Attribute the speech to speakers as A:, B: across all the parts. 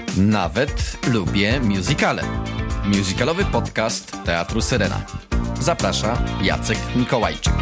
A: Nawet lubię musicale. Musicalowy podcast Teatru Syrena. Zaprasza Jacek Mikołajczyk.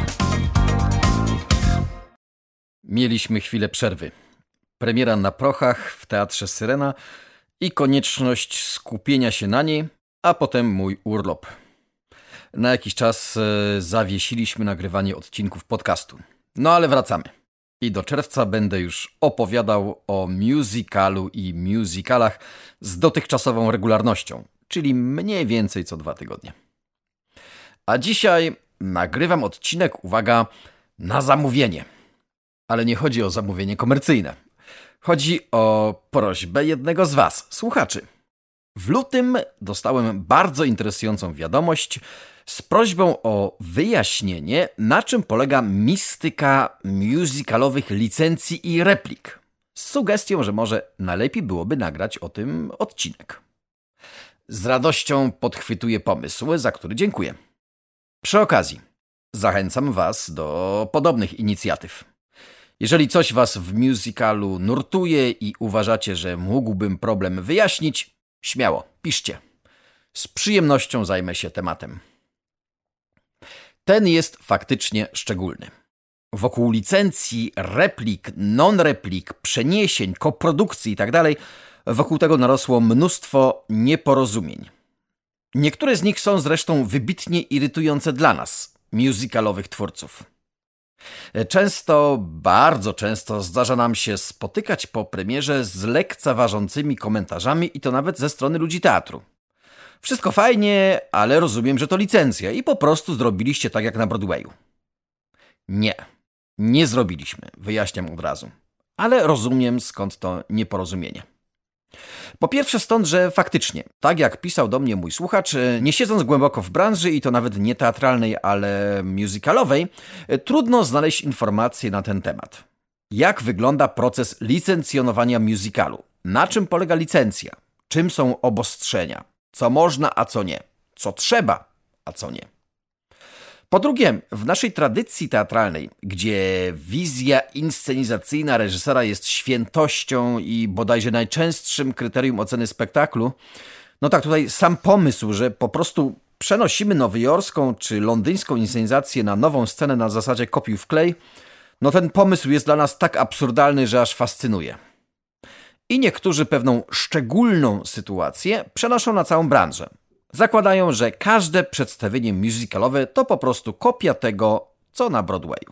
A: Mieliśmy chwilę przerwy. Premiera na prochach w Teatrze Syrena i konieczność skupienia się na niej, a potem mój urlop. Na jakiś czas zawiesiliśmy nagrywanie odcinków podcastu. No ale wracamy. I do czerwca będę już opowiadał o musicalu i musicalach z dotychczasową regularnością, czyli mniej więcej co 2 tygodnie. A dzisiaj nagrywam odcinek, uwaga, na zamówienie. Ale nie chodzi o zamówienie komercyjne. Chodzi o prośbę jednego z Was, słuchaczy. W lutym dostałem bardzo interesującą wiadomość z prośbą o wyjaśnienie, na czym polega mistyka musicalowych licencji i replik. Z sugestią, że może najlepiej byłoby nagrać o tym odcinek. Z radością podchwytuję pomysł, za który dziękuję. Przy okazji zachęcam Was do podobnych inicjatyw. Jeżeli coś Was w musicalu nurtuje i uważacie, że mógłbym problem wyjaśnić, śmiało, piszcie. Z przyjemnością zajmę się tematem. Ten jest faktycznie szczególny. Wokół licencji, replik, non-replik, przeniesień, koprodukcji itd. wokół tego narosło mnóstwo nieporozumień. Niektóre z nich są zresztą wybitnie irytujące dla nas, musicalowych twórców. Bardzo często zdarza nam się spotykać po premierze z lekceważącymi komentarzami i to nawet ze strony ludzi teatru. Wszystko fajnie, ale rozumiem, że to licencja i po prostu zrobiliście tak jak na Broadwayu. Nie zrobiliśmy, wyjaśniam od razu. Ale rozumiem, skąd to nieporozumienie. Po pierwsze stąd, że faktycznie, tak jak pisał do mnie mój słuchacz, nie siedząc głęboko w branży i to nawet nie teatralnej, ale musicalowej, trudno znaleźć informacje na ten temat. Jak wygląda proces licencjonowania musicalu? Na czym polega licencja? Czym są obostrzenia? Co można, a co nie? Co trzeba, a co nie? Po drugie, w naszej tradycji teatralnej, gdzie wizja inscenizacyjna reżysera jest świętością i bodajże najczęstszym kryterium oceny spektaklu, no tak tutaj sam pomysł, że po prostu przenosimy nowojorską czy londyńską inscenizację na nową scenę na zasadzie kopiuj wklej, no ten pomysł jest dla nas tak absurdalny, że aż fascynuje. I niektórzy pewną szczególną sytuację przenoszą na całą branżę. Zakładają, że każde przedstawienie musicalowe to po prostu kopia tego, co na Broadwayu.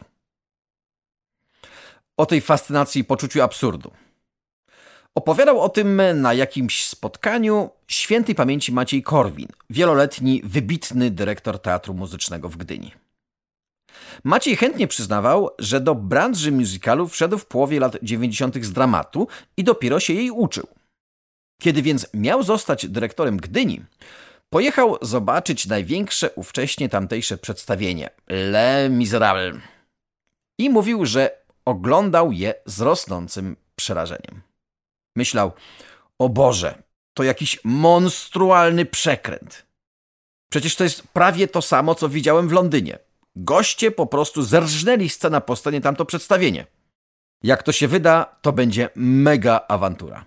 A: O tej fascynacji i poczuciu absurdu opowiadał o tym na jakimś spotkaniu świętej pamięci Maciej Korwin, wieloletni, wybitny dyrektor Teatru Muzycznego w Gdyni. Maciej chętnie przyznawał, że do branży musicalu wszedł w połowie lat 90. z dramatu i dopiero się jej uczył. Kiedy więc miał zostać dyrektorem Gdyni, pojechał zobaczyć największe ówcześnie tamtejsze przedstawienie Les Misérables i mówił, że oglądał je z rosnącym przerażeniem. Myślał, o Boże, to jakiś monstrualny przekręt. Przecież to jest prawie to samo, co widziałem w Londynie. Goście po prostu zerżnęli scena po scenie tamto przedstawienie. Jak to się wyda, to będzie mega awantura.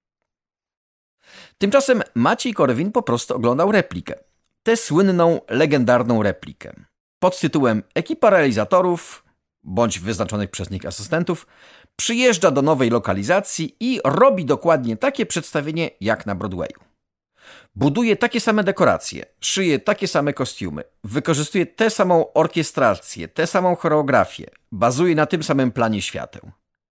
A: Tymczasem Maciej Korwin po prostu oglądał replikę. Tę słynną, legendarną replikę. Pod tytułem Ekipa realizatorów, bądź wyznaczonych przez nich asystentów, przyjeżdża do nowej lokalizacji i robi dokładnie takie przedstawienie jak na Broadwayu. Buduje takie same dekoracje, szyje takie same kostiumy, wykorzystuje tę samą orkiestrację, tę samą choreografię, bazuje na tym samym planie świateł.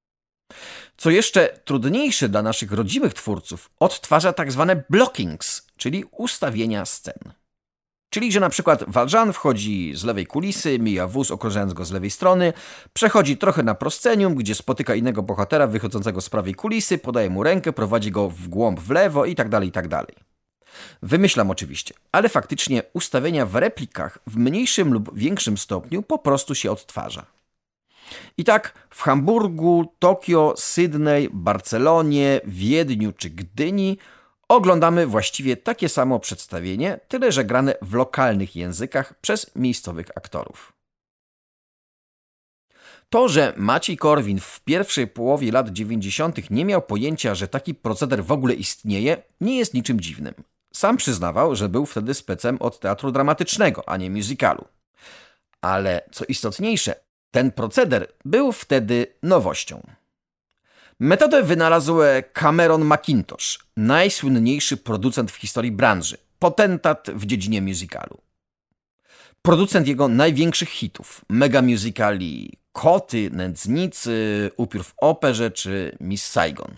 A: Co jeszcze trudniejsze dla naszych rodzimych twórców, odtwarza tak zwane blockings, czyli ustawienia scen. Czyli, że na przykład Valjean wchodzi z lewej kulisy, mija wóz okrążając go z lewej strony, przechodzi trochę na proscenium, gdzie spotyka innego bohatera wychodzącego z prawej kulisy, podaje mu rękę, prowadzi go w głąb w lewo itd., itd. Wymyślam oczywiście, ale faktycznie ustawienia w replikach w mniejszym lub większym stopniu po prostu się odtwarza. I tak w Hamburgu, Tokio, Sydney, Barcelonie, Wiedniu czy Gdyni oglądamy właściwie takie samo przedstawienie, tyle że grane w lokalnych językach przez miejscowych aktorów. To, że Maciej Korwin w pierwszej połowie lat 90. nie miał pojęcia, że taki proceder w ogóle istnieje, nie jest niczym dziwnym. Sam przyznawał, że był wtedy specem od teatru dramatycznego, a nie musicalu. Ale co istotniejsze, ten proceder był wtedy nowością. Metodę wynalazł Cameron Mackintosh, najsłynniejszy producent w historii branży, potentat w dziedzinie musicalu. Producent jego największych hitów, mega musicali Koty, Nędznicy, Upiór w operze czy Miss Saigon.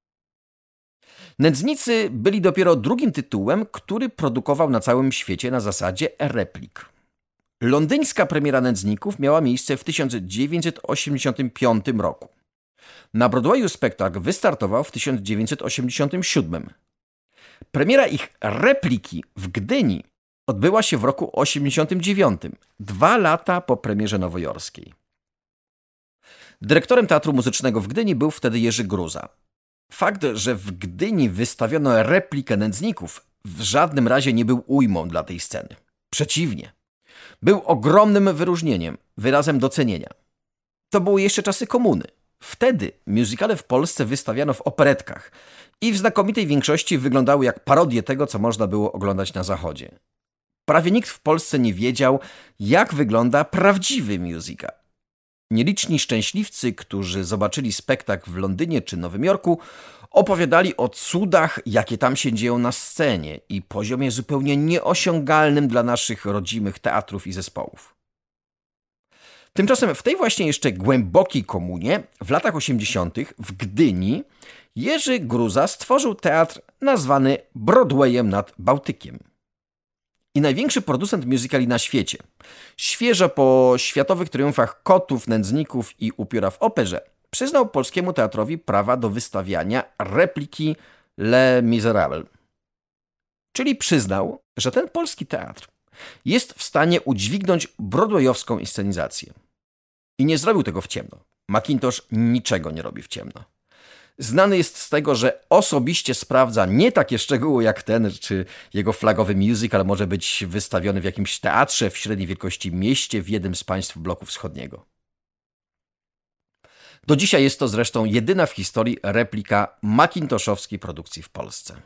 A: Nędznicy byli dopiero drugim tytułem, który produkował na całym świecie na zasadzie replik. Londyńska premiera Nędzników miała miejsce w 1985 roku. Na Broadwayu spektakl wystartował w 1987. Premiera ich repliki w Gdyni odbyła się w roku 1989, 2 lata po premierze nowojorskiej. Dyrektorem Teatru Muzycznego w Gdyni był wtedy Jerzy Gruza. Fakt, że w Gdyni wystawiono replikę Nędzników, w żadnym razie nie był ujmą dla tej sceny. Przeciwnie. Był ogromnym wyróżnieniem, wyrazem docenienia. To były jeszcze czasy komuny. Wtedy musicale w Polsce wystawiano w operetkach i w znakomitej większości wyglądały jak parodie tego, co można było oglądać na Zachodzie. Prawie nikt w Polsce nie wiedział, jak wygląda prawdziwy musical. Nieliczni szczęśliwcy, którzy zobaczyli spektakl w Londynie czy Nowym Jorku, opowiadali o cudach, jakie tam się dzieją na scenie i poziomie zupełnie nieosiągalnym dla naszych rodzimych teatrów i zespołów. Tymczasem w tej właśnie jeszcze głębokiej komunie, w latach 80. w Gdyni, Jerzy Gruza stworzył teatr nazwany Broadwayem nad Bałtykiem. I największy producent musicali na świecie, świeżo po światowych triumfach Kotów, Nędzników i Upiora w operze, przyznał polskiemu teatrowi prawa do wystawiania repliki Les Misérables. Czyli przyznał, że ten polski teatr jest w stanie udźwignąć broadwayowską inscenizację. I nie zrobił tego w ciemno. Mackintosh niczego nie robi w ciemno. Znany jest z tego, że osobiście sprawdza nie takie szczegóły jak ten, czy jego flagowy musical może być wystawiony w jakimś teatrze w średniej wielkości mieście w jednym z państw bloku wschodniego. Do dzisiaj jest to zresztą jedyna w historii replika mackintoshowskiej produkcji w Polsce.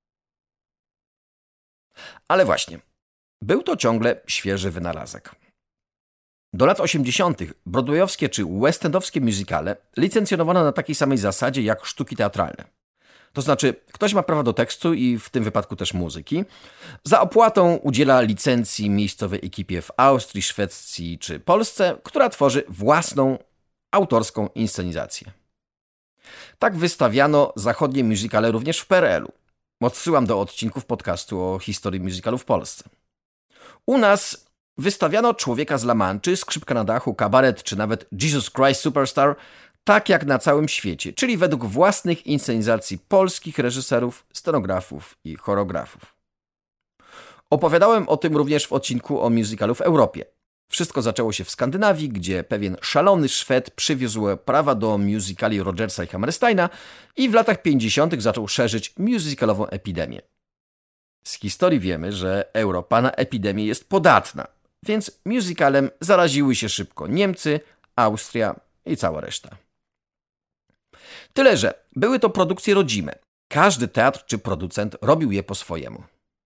A: Ale właśnie, był to ciągle świeży wynalazek. Do lat 80. broadwayowskie czy westendowskie musicale licencjonowano na takiej samej zasadzie jak sztuki teatralne. To znaczy, ktoś ma prawa do tekstu i w tym wypadku też muzyki. Za opłatą udziela licencji miejscowej ekipie w Austrii, Szwecji czy Polsce, która tworzy własną, autorską inscenizację. Tak wystawiano zachodnie musicale również w PRL-u. Odsyłam do odcinków podcastu o historii musicalu w Polsce. U nas wystawiano Człowieka z La Manczy, Skrzypka na dachu, Kabaret czy nawet Jesus Christ Superstar, tak jak na całym świecie, czyli według własnych inscenizacji polskich reżyserów, scenografów i choreografów. Opowiadałem o tym również w odcinku o musicalu w Europie. Wszystko zaczęło się w Skandynawii, gdzie pewien szalony Szwed przywiózł prawa do musicali Rogersa i Hammersteina i w latach 50. zaczął szerzyć musicalową epidemię. Z historii wiemy, że Europa na epidemię jest podatna, więc musicalem zaraziły się szybko Niemcy, Austria i cała reszta. Tyle, że były to produkcje rodzime. Każdy teatr czy producent robił je po swojemu.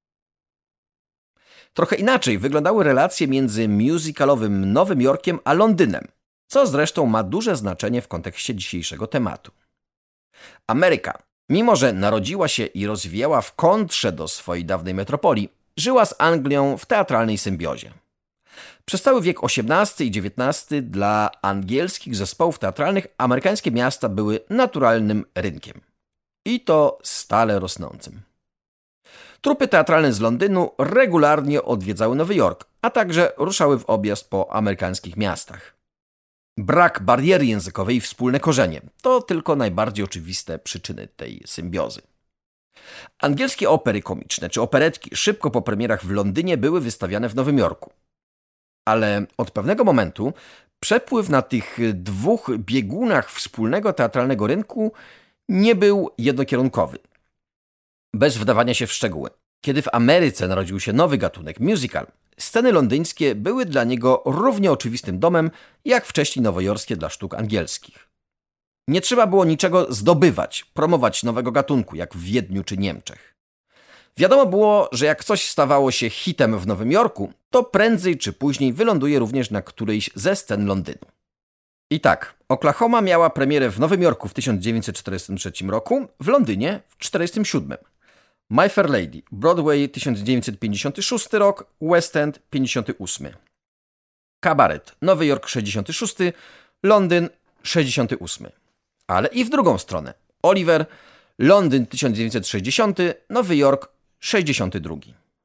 A: Trochę inaczej wyglądały relacje między musicalowym Nowym Jorkiem a Londynem, co zresztą ma duże znaczenie w kontekście dzisiejszego tematu. Ameryka, mimo że narodziła się i rozwijała w kontrze do swojej dawnej metropolii, żyła z Anglią w teatralnej symbiozie. Przez cały wiek XVIII i XIX dla angielskich zespołów teatralnych amerykańskie miasta były naturalnym rynkiem. I to stale rosnącym. Trupy teatralne z Londynu regularnie odwiedzały Nowy Jork, a także ruszały w objazd po amerykańskich miastach. Brak bariery językowej i wspólne korzenie to tylko najbardziej oczywiste przyczyny tej symbiozy. Angielskie opery komiczne czy operetki szybko po premierach w Londynie były wystawiane w Nowym Jorku. Ale od pewnego momentu przepływ na tych dwóch biegunach wspólnego teatralnego rynku nie był jednokierunkowy. Bez wdawania się w szczegóły. Kiedy w Ameryce narodził się nowy gatunek musical, sceny londyńskie były dla niego równie oczywistym domem, jak wcześniej nowojorskie dla sztuk angielskich. Nie trzeba było niczego zdobywać, promować nowego gatunku, jak w Wiedniu czy Niemczech. Wiadomo było, że jak coś stawało się hitem w Nowym Jorku, to prędzej czy później wyląduje również na którejś ze scen Londynu. I tak, Oklahoma miała premierę w Nowym Jorku w 1943 roku, w Londynie w 1947. My Fair Lady, Broadway 1956 rok, West End 58. Kabaret, Nowy Jork 66, Londyn 68. Ale i w drugą stronę. Oliver, Londyn 1960, Nowy Jork 62.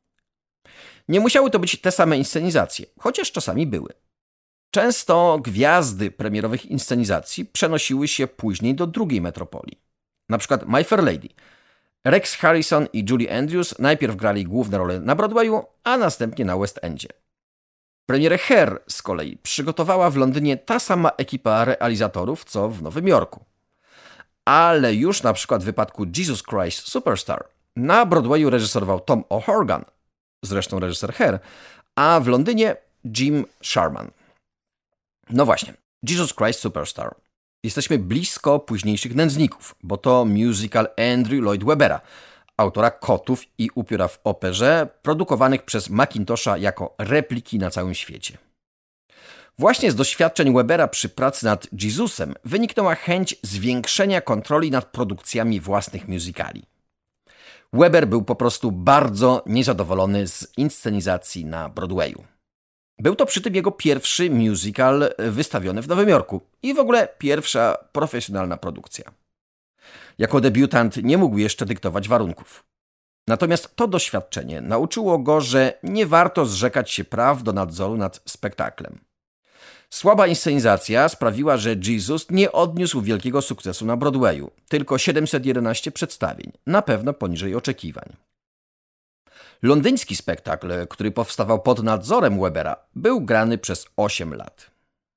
A: Nie musiały to być te same inscenizacje, chociaż czasami były. Często gwiazdy premierowych inscenizacji przenosiły się później do drugiej metropolii. Na przykład My Fair Lady. Rex Harrison i Julie Andrews najpierw grali główne role na Broadwayu, a następnie na West Endzie. Premierę Hair z kolei przygotowała w Londynie ta sama ekipa realizatorów, co w Nowym Jorku. Ale już na przykład w wypadku Jesus Christ Superstar na Broadwayu reżyserował Tom O'Horgan, zresztą reżyser Hair, a w Londynie Jim Sharman. No właśnie, Jesus Christ Superstar. Jesteśmy blisko późniejszych nędzników, bo to musical Andrew Lloyd Webbera, autora Kotów i Upiora w operze, produkowanych przez Mackintosha jako repliki na całym świecie. Właśnie z doświadczeń Webbera przy pracy nad Jesusem wyniknęła chęć zwiększenia kontroli nad produkcjami własnych musicali. Webber był po prostu bardzo niezadowolony z inscenizacji na Broadwayu. Był to przy tym jego pierwszy musical wystawiony w Nowym Jorku i w ogóle pierwsza profesjonalna produkcja. Jako debiutant nie mógł jeszcze dyktować warunków. Natomiast to doświadczenie nauczyło go, że nie warto zrzekać się praw do nadzoru nad spektaklem. Słaba inscenizacja sprawiła, że Jesus nie odniósł wielkiego sukcesu na Broadwayu, tylko 711 przedstawień, na pewno poniżej oczekiwań. Londyński spektakl, który powstawał pod nadzorem Webbera, był grany przez 8 lat.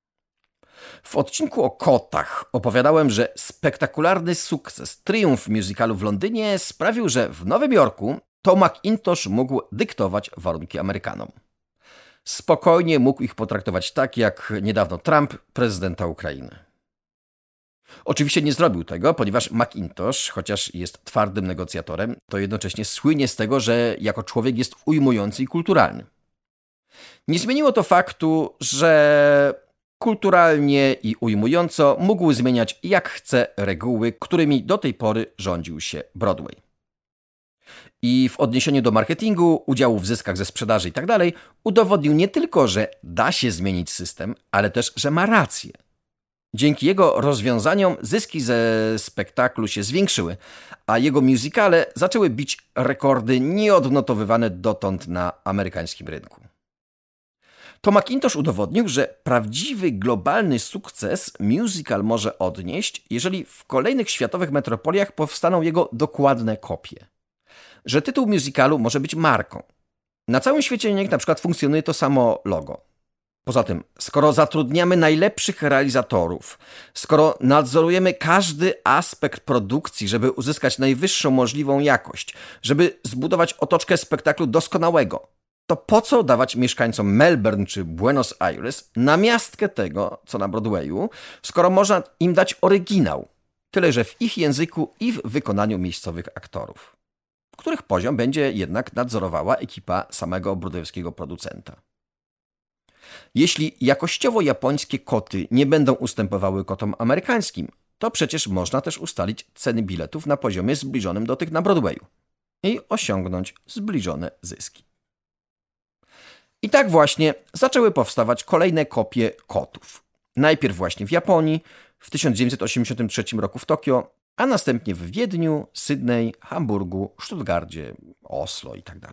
A: W odcinku o kotach opowiadałem, że spektakularny sukces, triumf musicalu w Londynie sprawił, że w Nowym Jorku to Mackintosh mógł dyktować warunki Amerykanom. Spokojnie mógł ich potraktować tak, jak niedawno Trump, prezydenta Ukrainy. Oczywiście nie zrobił tego, ponieważ Mackintosh, chociaż jest twardym negocjatorem, to jednocześnie słynie z tego, że jako człowiek jest ujmujący i kulturalny. Nie zmieniło to faktu, że kulturalnie i ujmująco mógł zmieniać jak chce reguły, którymi do tej pory rządził się Broadway. I w odniesieniu do marketingu, udziału w zyskach ze sprzedaży itd. Udowodnił nie tylko, że da się zmienić system, ale też, że ma rację. Dzięki jego rozwiązaniom zyski ze spektaklu się zwiększyły, a jego musicale zaczęły bić rekordy nieodnotowywane dotąd na amerykańskim rynku. To Mackintosh udowodnił, że prawdziwy globalny sukces musical może odnieść, jeżeli w kolejnych światowych metropoliach powstaną jego dokładne kopie. Że tytuł musicalu może być marką. Na całym świecie niech na przykład funkcjonuje to samo logo. Poza tym, skoro zatrudniamy najlepszych realizatorów, skoro nadzorujemy każdy aspekt produkcji, żeby uzyskać najwyższą możliwą jakość, żeby zbudować otoczkę spektaklu doskonałego, to po co dawać mieszkańcom Melbourne czy Buenos Aires namiastkę tego, co na Broadwayu, skoro można im dać oryginał, tyle że w ich języku i w wykonaniu miejscowych aktorów, których poziom będzie jednak nadzorowała ekipa samego broadwayskiego producenta. Jeśli jakościowo japońskie koty nie będą ustępowały kotom amerykańskim, to przecież można też ustalić ceny biletów na poziomie zbliżonym do tych na Broadwayu i osiągnąć zbliżone zyski. I tak właśnie zaczęły powstawać kolejne kopie kotów. Najpierw właśnie w Japonii, w 1983 roku w Tokio, a następnie w Wiedniu, Sydney, Hamburgu, Stuttgarcie, Oslo itd.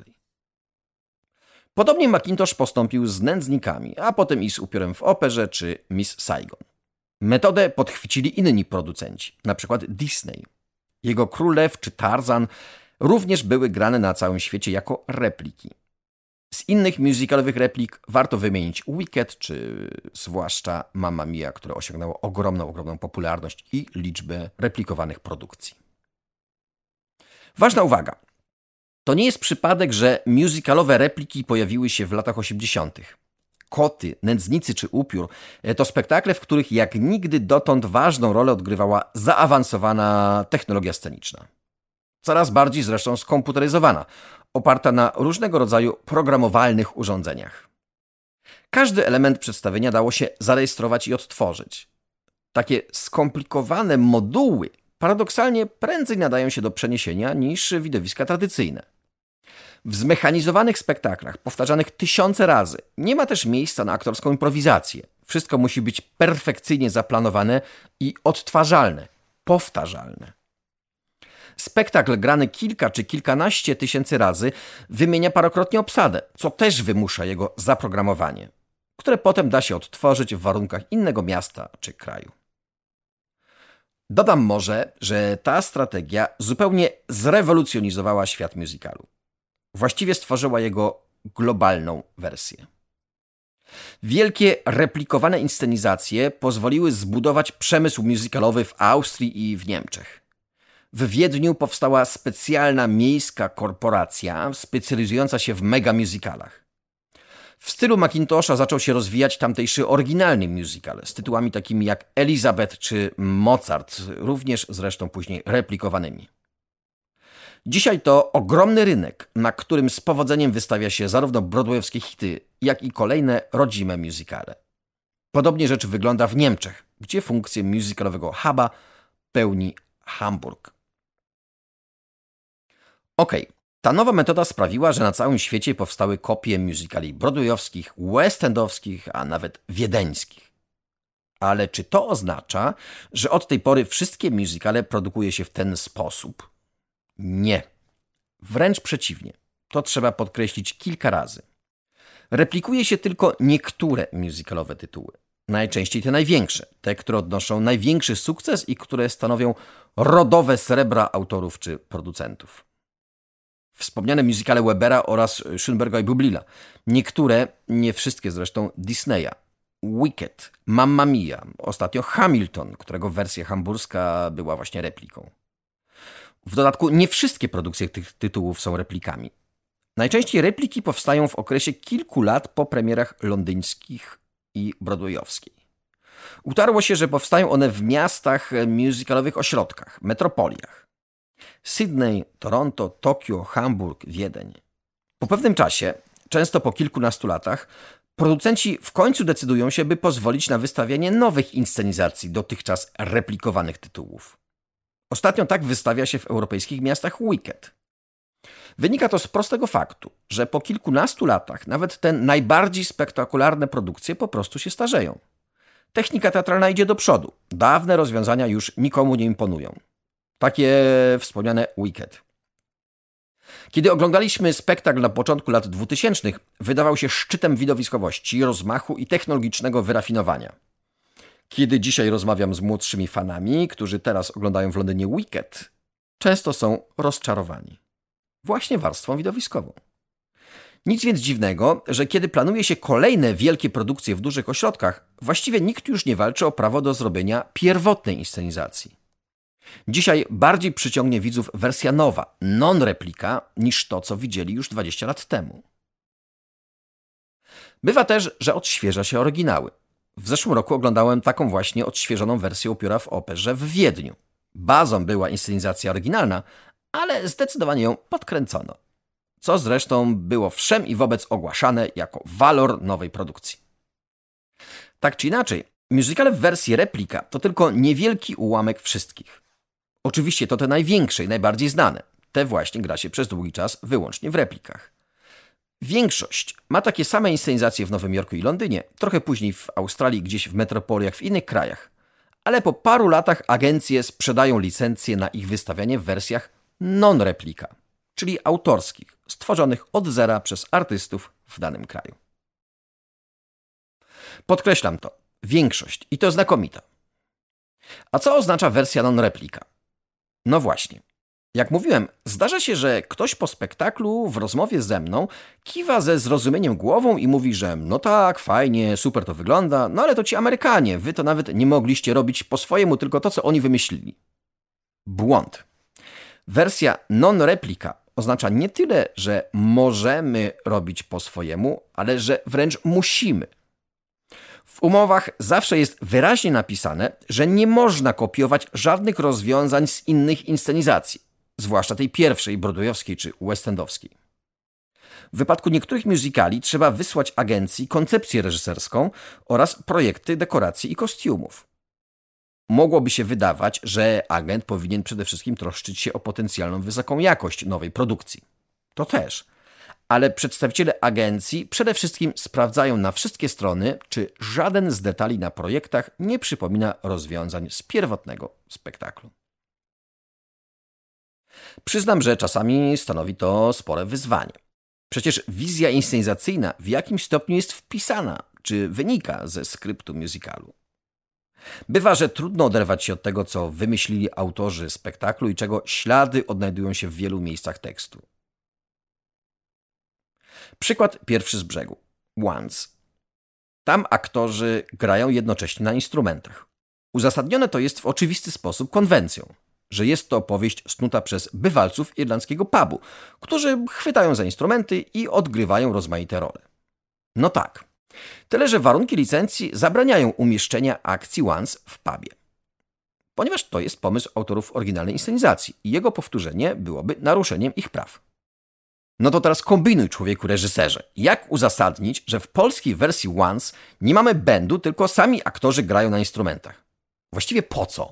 A: Podobnie Mackintosh postąpił z Nędznikami, a potem i z Upiorem w operze czy Miss Saigon. Metodę podchwycili inni producenci, np. Disney. Jego Król Lew czy Tarzan również były grane na całym świecie jako repliki. Z innych musicalowych replik warto wymienić Wicked czy zwłaszcza Mamma Mia, które osiągnęło ogromną popularność i liczbę replikowanych produkcji. Ważna uwaga. To nie jest przypadek, że musicalowe repliki pojawiły się w latach 80. Koty, Nędznicy czy Upiór to spektakle, w których jak nigdy dotąd ważną rolę odgrywała zaawansowana technologia sceniczna. Coraz bardziej zresztą skomputeryzowana, oparta na różnego rodzaju programowalnych urządzeniach. Każdy element przedstawienia dało się zarejestrować i odtworzyć. Takie skomplikowane moduły paradoksalnie prędzej nadają się do przeniesienia niż widowiska tradycyjne. W zmechanizowanych spektaklach, powtarzanych tysiące razy, nie ma też miejsca na aktorską improwizację. Wszystko musi być perfekcyjnie zaplanowane i odtwarzalne, powtarzalne. Spektakl grany kilka czy kilkanaście tysięcy razy wymienia parokrotnie obsadę, co też wymusza jego zaprogramowanie, które potem da się odtworzyć w warunkach innego miasta czy kraju. Dodam może, że ta strategia zupełnie zrewolucjonizowała świat musicalu. Właściwie stworzyła jego globalną wersję. Wielkie, replikowane inscenizacje pozwoliły zbudować przemysł musicalowy w Austrii i w Niemczech. W Wiedniu powstała specjalna miejska korporacja specjalizująca się w megamusicalach. W stylu Mackintosha zaczął się rozwijać tamtejszy oryginalny musical z tytułami takimi jak Elizabeth czy Mozart, również zresztą później replikowanymi. Dzisiaj to ogromny rynek, na którym z powodzeniem wystawia się zarówno broadwayowskie hity, jak i kolejne rodzime musicale. Podobnie rzecz wygląda w Niemczech, gdzie funkcję musicalowego huba pełni Hamburg. Ta nowa metoda sprawiła, że na całym świecie powstały kopie musicali broadwayowskich, westendowskich, a nawet wiedeńskich. Ale czy to oznacza, że od tej pory wszystkie musicale produkuje się w ten sposób? Nie. Wręcz przeciwnie. To trzeba podkreślić kilka razy. Replikuje się tylko niektóre musicalowe tytuły. Najczęściej te największe, te, które odnoszą największy sukces i które stanowią rodowe srebra autorów czy producentów. Wspomniane musicale Webera oraz Schönberga i Bublila. Niektóre, nie wszystkie zresztą, Disneya. Wicked, Mamma Mia, ostatnio Hamilton, którego wersja hamburska była właśnie repliką. W dodatku nie wszystkie produkcje tych tytułów są replikami. Najczęściej repliki powstają w okresie kilku lat po premierach londyńskich i broadwayowskiej. Utarło się, że powstają one w miastach musicalowych ośrodkach, metropoliach. Sydney, Toronto, Tokio, Hamburg, Wiedeń. Po pewnym czasie, często po kilkunastu latach, producenci w końcu decydują się, by pozwolić na wystawianie nowych inscenizacji dotychczas replikowanych tytułów. Ostatnio tak wystawia się w europejskich miastach Wicked. Wynika to z prostego faktu, że po kilkunastu latach nawet te najbardziej spektakularne produkcje po prostu się starzeją. Technika teatralna idzie do przodu. Dawne rozwiązania już nikomu nie imponują. Takie wspomniane Wicked. Kiedy oglądaliśmy spektakl na początku lat 2000, wydawał się szczytem widowiskowości, rozmachu i technologicznego wyrafinowania. Kiedy dzisiaj rozmawiam z młodszymi fanami, którzy teraz oglądają w Londynie Wicked, często są rozczarowani. Właśnie warstwą widowiskową. Nic więc dziwnego, że kiedy planuje się kolejne wielkie produkcje w dużych ośrodkach, właściwie nikt już nie walczy o prawo do zrobienia pierwotnej inscenizacji. Dzisiaj bardziej przyciągnie widzów wersja nowa, non-replika, niż to, co widzieli już 20 lat temu. Bywa też, że odświeża się oryginały. W zeszłym roku oglądałem taką właśnie odświeżoną wersję Upiora w operze w Wiedniu. Bazą była inscenizacja oryginalna, ale zdecydowanie ją podkręcono. Co zresztą było wszem i wobec ogłaszane jako walor nowej produkcji. Tak czy inaczej, musicale w wersji replika to tylko niewielki ułamek wszystkich. Oczywiście to te największe i najbardziej znane. Te właśnie gra się przez długi czas wyłącznie w replikach. Większość ma takie same inscenizacje w Nowym Jorku i Londynie, trochę później w Australii, gdzieś w metropoliach w innych krajach. Ale po paru latach agencje sprzedają licencje na ich wystawianie w wersjach non-replika, czyli autorskich, stworzonych od zera przez artystów w danym kraju. Podkreślam to. Większość. I to znakomita. A co oznacza wersja non-replika? No właśnie. Jak mówiłem, zdarza się, że ktoś po spektaklu w rozmowie ze mną kiwa ze zrozumieniem głową i mówi, że no tak, fajnie, super to wygląda, no ale to ci Amerykanie, wy to nawet nie mogliście robić po swojemu, tylko to, co oni wymyślili. Błąd. Wersja non-replika oznacza nie tyle, że możemy robić po swojemu, ale że wręcz musimy. W umowach zawsze jest wyraźnie napisane, że nie można kopiować żadnych rozwiązań z innych inscenizacji, zwłaszcza tej pierwszej, broadwayowskiej czy westendowskiej. W wypadku niektórych musicali trzeba wysłać agencji koncepcję reżyserską oraz projekty dekoracji i kostiumów. Mogłoby się wydawać, że agent powinien przede wszystkim troszczyć się o potencjalną wysoką jakość nowej produkcji. To też. Ale przedstawiciele agencji przede wszystkim sprawdzają na wszystkie strony, czy żaden z detali na projektach nie przypomina rozwiązań z pierwotnego spektaklu. Przyznam, że czasami stanowi to spore wyzwanie. Przecież wizja inscenizacyjna w jakimś stopniu jest wpisana, czy wynika ze skryptu musicalu. Bywa, że trudno oderwać się od tego, co wymyślili autorzy spektaklu i czego ślady odnajdują się w wielu miejscach tekstu. Przykład pierwszy z brzegu. Once. Tam aktorzy grają jednocześnie na instrumentach. Uzasadnione to jest w oczywisty sposób konwencją, że jest to opowieść snuta przez bywalców irlandzkiego pubu, którzy chwytają za instrumenty i odgrywają rozmaite role. No tak. Tyle, że warunki licencji zabraniają umieszczenia akcji Once w pubie. Ponieważ to jest pomysł autorów oryginalnej inscenizacji i jego powtórzenie byłoby naruszeniem ich praw. No to teraz kombinuj, człowieku reżyserze. Jak uzasadnić, że w polskiej wersji Once nie mamy bandu, tylko sami aktorzy grają na instrumentach? Właściwie po co?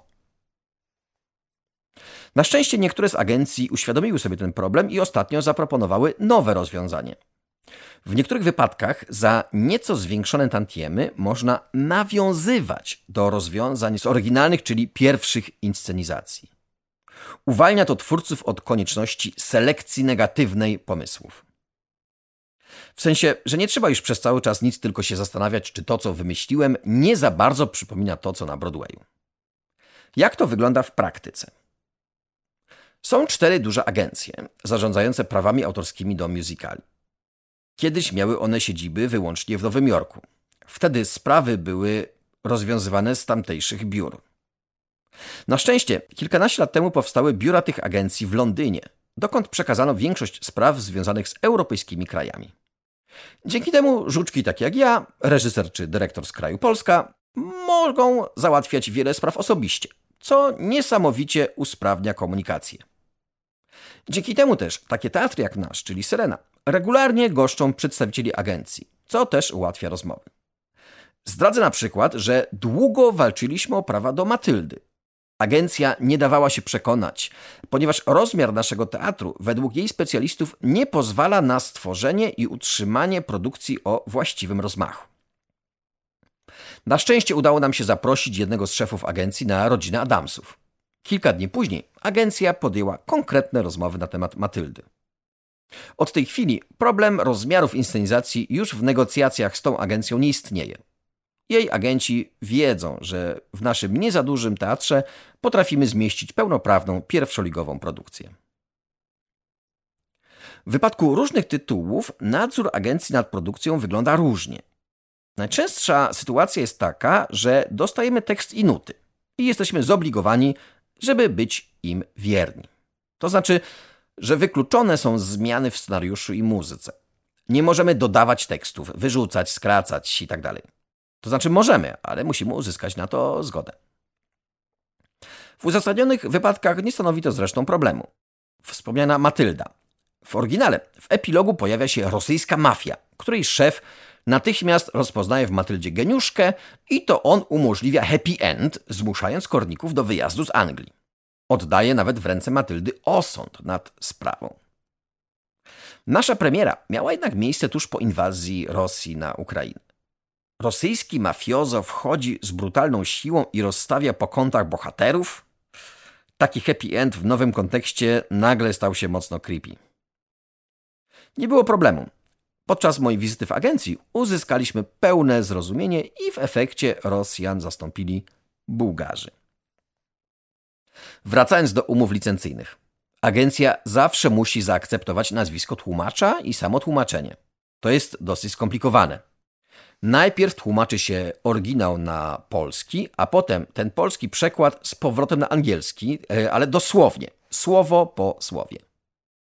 A: Na szczęście niektóre z agencji uświadomiły sobie ten problem i ostatnio zaproponowały nowe rozwiązanie. W niektórych wypadkach za nieco zwiększone tantiemy można nawiązywać do rozwiązań z oryginalnych, czyli pierwszych inscenizacji. Uwalnia to twórców od konieczności selekcji negatywnej pomysłów. W sensie, że nie trzeba już przez cały czas nic tylko się zastanawiać, czy to, co wymyśliłem, nie za bardzo przypomina to, co na Broadwayu. Jak to wygląda w praktyce? Są 4 duże agencje zarządzające prawami autorskimi do musicali. Kiedyś miały one siedziby wyłącznie w Nowym Jorku. Wtedy sprawy były rozwiązywane z tamtejszych biur. Na szczęście kilkanaście lat temu powstały biura tych agencji w Londynie, dokąd przekazano większość spraw związanych z europejskimi krajami. Dzięki temu żuczki takie jak ja, reżyser czy dyrektor z kraju Polska, mogą załatwiać wiele spraw osobiście, co niesamowicie usprawnia komunikację. Dzięki temu też takie teatry jak nasz, czyli Syrena, regularnie goszczą przedstawicieli agencji, co też ułatwia rozmowy. Zdradzę na przykład, że długo walczyliśmy o prawa do Matyldy. Agencja nie dawała się przekonać, ponieważ rozmiar naszego teatru według jej specjalistów nie pozwala na stworzenie i utrzymanie produkcji o właściwym rozmachu. Na szczęście udało nam się zaprosić jednego z szefów agencji na rodzinę Adamsów. Kilka dni później agencja podjęła konkretne rozmowy na temat Matyldy. Od tej chwili problem rozmiarów inscenizacji już w negocjacjach z tą agencją nie istnieje. Jej agenci wiedzą, że w naszym nie za dużym teatrze potrafimy zmieścić pełnoprawną, pierwszoligową produkcję. W wypadku różnych tytułów nadzór agencji nad produkcją wygląda różnie. Najczęstsza sytuacja jest taka, że dostajemy tekst i nuty i jesteśmy zobligowani, żeby być im wierni. To znaczy, że wykluczone są zmiany w scenariuszu i muzyce. Nie możemy dodawać tekstów, wyrzucać, skracać itd. To znaczy możemy, ale musimy uzyskać na to zgodę. W uzasadnionych wypadkach nie stanowi to zresztą problemu. Wspomniana Matylda. W oryginale w epilogu pojawia się rosyjska mafia, której szef natychmiast rozpoznaje w Matyldzie geniuszkę i to on umożliwia happy end, zmuszając korników do wyjazdu z Anglii. Oddaje nawet w ręce Matyldy osąd nad sprawą. Nasza premiera miała jednak miejsce tuż po inwazji Rosji na Ukrainę. Rosyjski mafiozo wchodzi z brutalną siłą i rozstawia po kątach bohaterów? Taki happy end w nowym kontekście nagle stał się mocno creepy. Nie było problemu. Podczas mojej wizyty w agencji uzyskaliśmy pełne zrozumienie i w efekcie Rosjan zastąpili Bułgarzy. Wracając do umów licencyjnych. Agencja zawsze musi zaakceptować nazwisko tłumacza i samo tłumaczenie. To jest dosyć skomplikowane. Najpierw tłumaczy się oryginał na polski, a potem ten polski przekład z powrotem na angielski, ale dosłownie, słowo po słowie.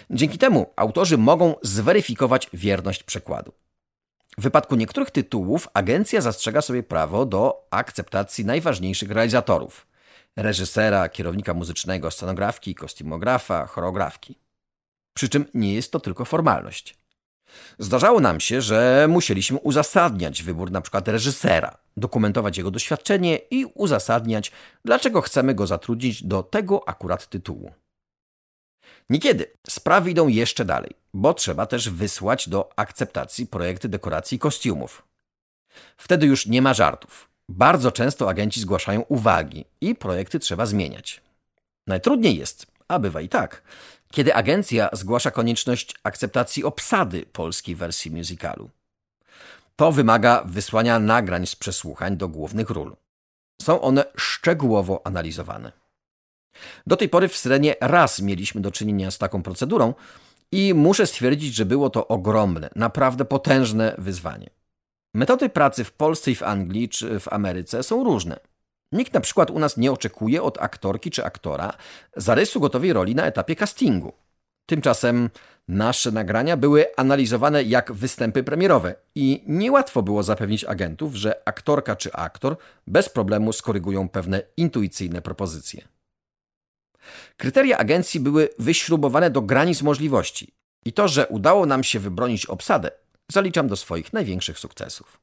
A: Dzięki temu autorzy mogą zweryfikować wierność przekładu. W wypadku niektórych tytułów agencja zastrzega sobie prawo do akceptacji najważniejszych realizatorów: reżysera, kierownika muzycznego, scenografki, kostiumografa, choreografki. Przy czym nie jest to tylko formalność. Zdarzało nam się, że musieliśmy uzasadniać wybór np. reżysera, dokumentować jego doświadczenie i uzasadniać, dlaczego chcemy go zatrudnić do tego akurat tytułu. Niekiedy sprawy idą jeszcze dalej, bo trzeba też wysłać do akceptacji projekty dekoracji i kostiumów. Wtedy już nie ma żartów. Bardzo często agenci zgłaszają uwagi i projekty trzeba zmieniać. Najtrudniej jest, a bywa i tak, kiedy agencja zgłasza konieczność akceptacji obsady polskiej wersji musicalu. To wymaga wysłania nagrań z przesłuchań do głównych ról. Są one szczegółowo analizowane. Do tej pory w Syrenie raz mieliśmy do czynienia z taką procedurą i muszę stwierdzić, że było to ogromne, naprawdę potężne wyzwanie. Metody pracy w Polsce i w Anglii czy w Ameryce są różne. Nikt na przykład u nas nie oczekuje od aktorki czy aktora zarysu gotowej roli na etapie castingu. Tymczasem nasze nagrania były analizowane jak występy premierowe i niełatwo było zapewnić agentów, że aktorka czy aktor bez problemu skorygują pewne intuicyjne propozycje. Kryteria agencji były wyśrubowane do granic możliwości i to, że udało nam się wybronić obsadę, zaliczam do swoich największych sukcesów.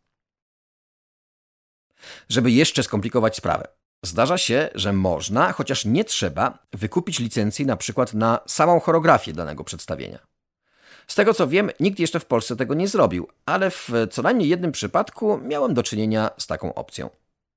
A: Żeby jeszcze skomplikować sprawę, zdarza się, że można, chociaż nie trzeba, wykupić licencję na przykład na samą choreografię danego przedstawienia. Z tego co wiem, nikt jeszcze w Polsce tego nie zrobił, ale w co najmniej jednym przypadku miałem do czynienia z taką opcją.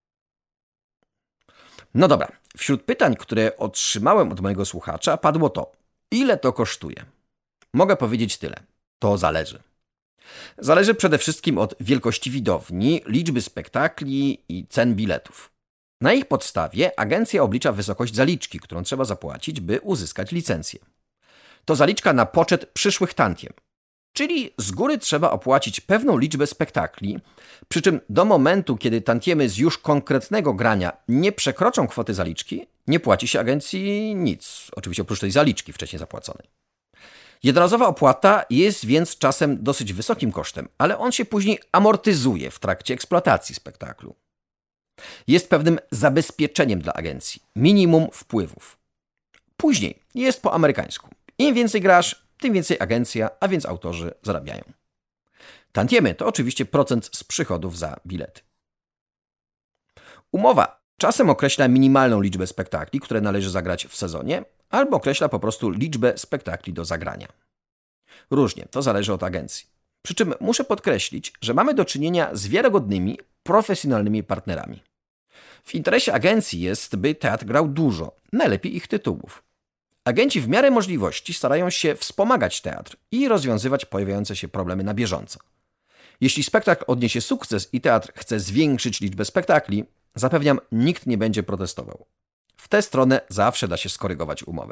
A: No dobra, wśród pytań, które otrzymałem od mojego słuchacza, padło to: ile to kosztuje? Mogę powiedzieć tyle. To zależy. Zależy przede wszystkim od wielkości widowni, liczby spektakli i cen biletów. Na ich podstawie agencja oblicza wysokość zaliczki, którą trzeba zapłacić, by uzyskać licencję. To zaliczka na poczet przyszłych tantiem. Czyli z góry trzeba opłacić pewną liczbę spektakli, przy czym do momentu, kiedy tantiemy z już konkretnego grania nie przekroczą kwoty zaliczki, nie płaci się agencji nic, oczywiście oprócz tej zaliczki wcześniej zapłaconej. Jednorazowa opłata jest więc czasem dosyć wysokim kosztem, ale on się później amortyzuje w trakcie eksploatacji spektaklu. Jest pewnym zabezpieczeniem dla agencji, minimum wpływów. Później jest po amerykańsku. Im więcej grasz, tym więcej agencja, a więc autorzy zarabiają. Tantiemy to oczywiście procent z przychodów za bilety. Umowa czasem określa minimalną liczbę spektakli, które należy zagrać w sezonie, albo określa po prostu liczbę spektakli do zagrania. Różnie, to zależy od agencji. Przy czym muszę podkreślić, że mamy do czynienia z wiarygodnymi, profesjonalnymi partnerami. W interesie agencji jest, by teatr grał dużo, najlepiej ich tytułów. Agenci w miarę możliwości starają się wspomagać teatr i rozwiązywać pojawiające się problemy na bieżąco. Jeśli spektakl odniesie sukces i teatr chce zwiększyć liczbę spektakli, zapewniam, nikt nie będzie protestował. W tę stronę zawsze da się skorygować umowę.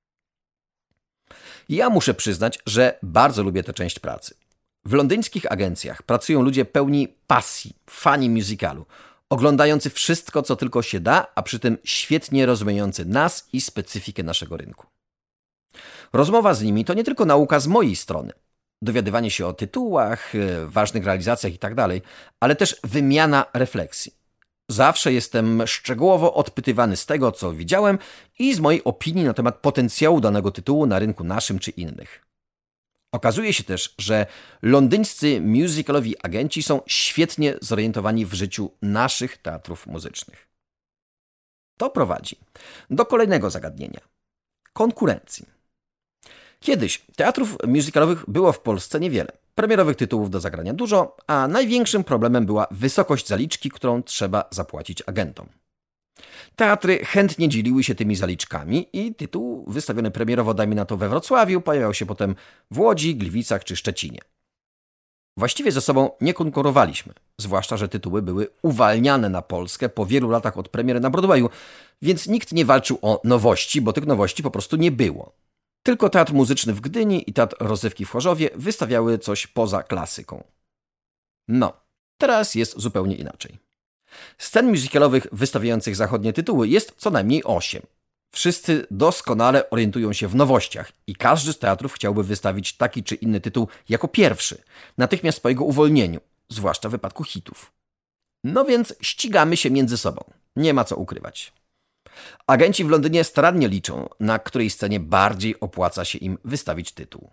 A: Ja muszę przyznać, że bardzo lubię tę część pracy. W londyńskich agencjach pracują ludzie pełni pasji, fani musicalu, oglądający wszystko, co tylko się da, a przy tym świetnie rozumiejący nas i specyfikę naszego rynku. Rozmowa z nimi to nie tylko nauka z mojej strony, dowiadywanie się o tytułach, ważnych realizacjach itd., ale też wymiana refleksji. Zawsze jestem szczegółowo odpytywany z tego, co widziałem i z mojej opinii na temat potencjału danego tytułu na rynku naszym czy innych. Okazuje się też, że londyńscy musicalowi agenci są świetnie zorientowani w życiu naszych teatrów muzycznych. To prowadzi do kolejnego zagadnienia – konkurencji. Kiedyś teatrów musicalowych było w Polsce niewiele. Premierowych tytułów do zagrania dużo, a największym problemem była wysokość zaliczki, którą trzeba zapłacić agentom. Teatry chętnie dzieliły się tymi zaliczkami i tytuł wystawiony premierowo, dajmy na to, we Wrocławiu, pojawiał się potem w Łodzi, Gliwicach czy Szczecinie. Właściwie ze sobą nie konkurowaliśmy, zwłaszcza że tytuły były uwalniane na Polskę po wielu latach od premiery na Broadwayu, więc nikt nie walczył o nowości, bo tych nowości po prostu nie było. Tylko Teatr Muzyczny w Gdyni i Teatr Rozrywki w Chorzowie wystawiały coś poza klasyką. No, teraz jest zupełnie inaczej. Scen musicalowych wystawiających zachodnie tytuły jest co najmniej 8. Wszyscy doskonale orientują się w nowościach i każdy z teatrów chciałby wystawić taki czy inny tytuł jako pierwszy, natychmiast po jego uwolnieniu, zwłaszcza w wypadku hitów. No więc ścigamy się między sobą. Nie ma co ukrywać. Agenci w Londynie starannie liczą, na której scenie bardziej opłaca się im wystawić tytuł.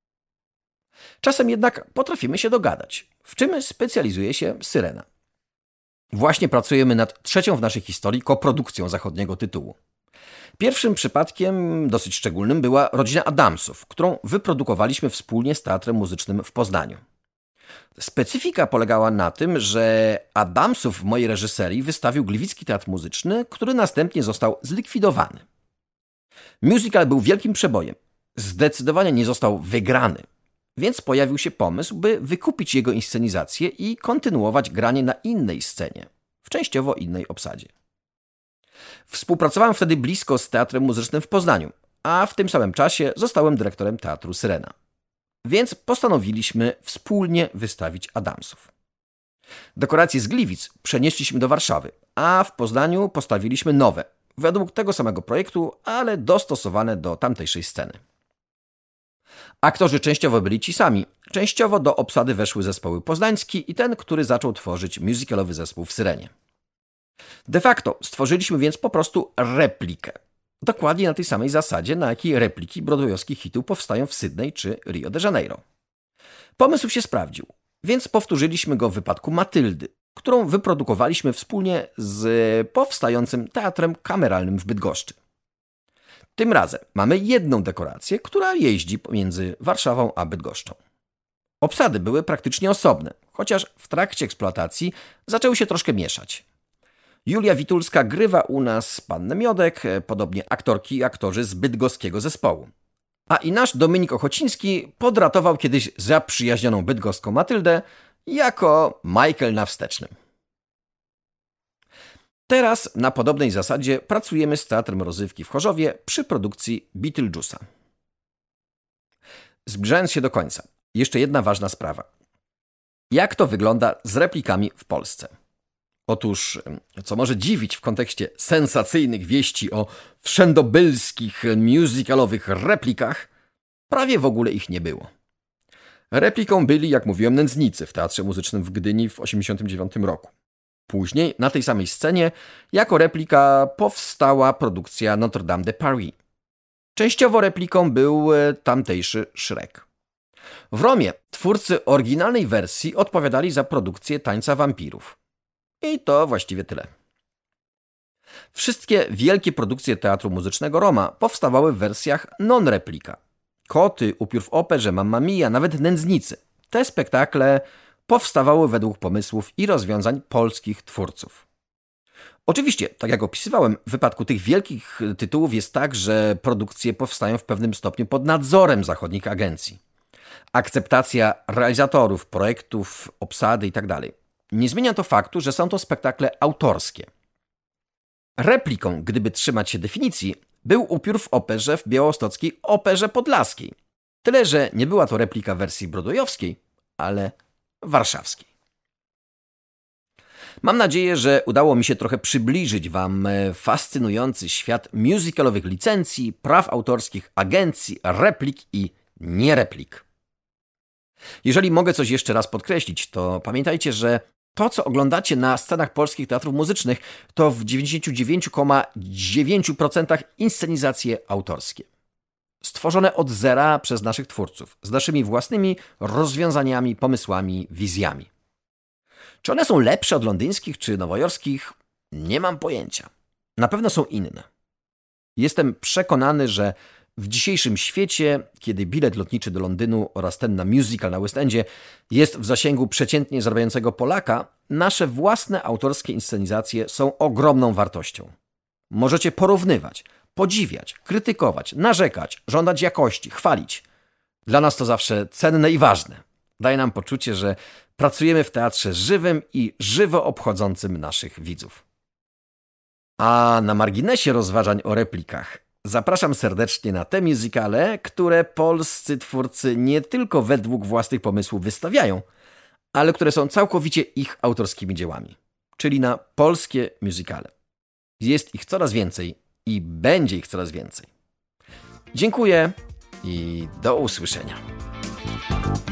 A: Czasem jednak potrafimy się dogadać, w czym specjalizuje się Syrena. Właśnie pracujemy nad trzecią w naszej historii koprodukcją zachodniego tytułu. Pierwszym przypadkiem, dosyć szczególnym, była Rodzina Adamsów, którą wyprodukowaliśmy wspólnie z Teatrem Muzycznym w Poznaniu. Specyfika polegała na tym, że Adamsów w mojej reżyserii wystawił Gliwicki Teatr Muzyczny, który następnie został zlikwidowany. Musical był wielkim przebojem. Zdecydowanie nie został wygrany, więc pojawił się pomysł, by wykupić jego inscenizację i kontynuować granie na innej scenie, w częściowo innej obsadzie. Współpracowałem wtedy blisko z Teatrem Muzycznym w Poznaniu, a w tym samym czasie zostałem dyrektorem Teatru Syrena. Więc postanowiliśmy wspólnie wystawić Adamsów. Dekoracje z Gliwic przenieśliśmy do Warszawy, a w Poznaniu postawiliśmy nowe, według tego samego projektu, ale dostosowane do tamtejszej sceny. Aktorzy częściowo byli ci sami, częściowo do obsady weszły zespoły poznański i ten, który zaczął tworzyć musicalowy zespół w Syrenie. De facto stworzyliśmy więc po prostu replikę. Dokładnie na tej samej zasadzie, na jakiej repliki broadwayowskich hitów powstają w Sydney czy Rio de Janeiro. Pomysł się sprawdził, więc powtórzyliśmy go w wypadku Matyldy, którą wyprodukowaliśmy wspólnie z powstającym teatrem kameralnym w Bydgoszczy. Tym razem mamy jedną dekorację, która jeździ pomiędzy Warszawą a Bydgoszczą. Obsady były praktycznie osobne, chociaż w trakcie eksploatacji zaczęły się troszkę mieszać. Julia Witulska grywa u nas Pannę Miodek, podobnie aktorki i aktorzy z bydgoskiego zespołu. A i nasz Dominik Ochociński podratował kiedyś zaprzyjaźnioną bydgoską Matyldę jako Michael na Wstecznym. Teraz na podobnej zasadzie pracujemy z Teatrem Rozrywki w Chorzowie przy produkcji Beetlejuice'a. Zbliżając się do końca, jeszcze jedna ważna sprawa. Jak to wygląda z replikami w Polsce? Otóż, co może dziwić w kontekście sensacyjnych wieści o wszędobylskich musicalowych replikach, prawie w ogóle ich nie było. Repliką byli, jak mówiłem, Nędznicy w Teatrze Muzycznym w Gdyni w 1989 roku. Później na tej samej scenie jako replika powstała produkcja Notre Dame de Paris. Częściowo repliką był tamtejszy Shrek. W Romie twórcy oryginalnej wersji odpowiadali za produkcję Tańca Wampirów. I to właściwie tyle. Wszystkie wielkie produkcje Teatru Muzycznego Roma powstawały w wersjach non-replika. Koty, Upiór w operze, Mamma Mia, nawet Nędznicy. Te spektakle powstawały według pomysłów i rozwiązań polskich twórców. Oczywiście, tak jak opisywałem, w wypadku tych wielkich tytułów jest tak, że produkcje powstają w pewnym stopniu pod nadzorem zachodnich agencji. Akceptacja realizatorów, projektów, obsady itd. Nie zmienia to faktu, że są to spektakle autorskie. Repliką, gdyby trzymać się definicji, był Upiór w operze w białostockiej Operze Podlaskiej. Tyle, że nie była to replika wersji broadwayowskiej, ale warszawskiej. Mam nadzieję, że udało mi się trochę przybliżyć Wam fascynujący świat musicalowych licencji, praw autorskich, agencji, replik i niereplik. Jeżeli mogę coś jeszcze raz podkreślić, to pamiętajcie, że to, co oglądacie na scenach polskich teatrów muzycznych, to w 99,9% inscenizacje autorskie. Stworzone od zera przez naszych twórców, z naszymi własnymi rozwiązaniami, pomysłami, wizjami. Czy one są lepsze od londyńskich czy nowojorskich? Nie mam pojęcia. Na pewno są inne. Jestem przekonany, że w dzisiejszym świecie, kiedy bilet lotniczy do Londynu oraz ten na musical na West Endzie jest w zasięgu przeciętnie zarabiającego Polaka, nasze własne autorskie inscenizacje są ogromną wartością. Możecie porównywać, podziwiać, krytykować, narzekać, żądać jakości, chwalić. Dla nas to zawsze cenne i ważne. Daje nam poczucie, że pracujemy w teatrze żywym i żywo obchodzącym naszych widzów. A na marginesie rozważań o replikach zapraszam serdecznie na te musicale, które polscy twórcy nie tylko według własnych pomysłów wystawiają, ale które są całkowicie ich autorskimi dziełami, czyli na polskie musicale. Jest ich coraz więcej i będzie ich coraz więcej. Dziękuję i do usłyszenia.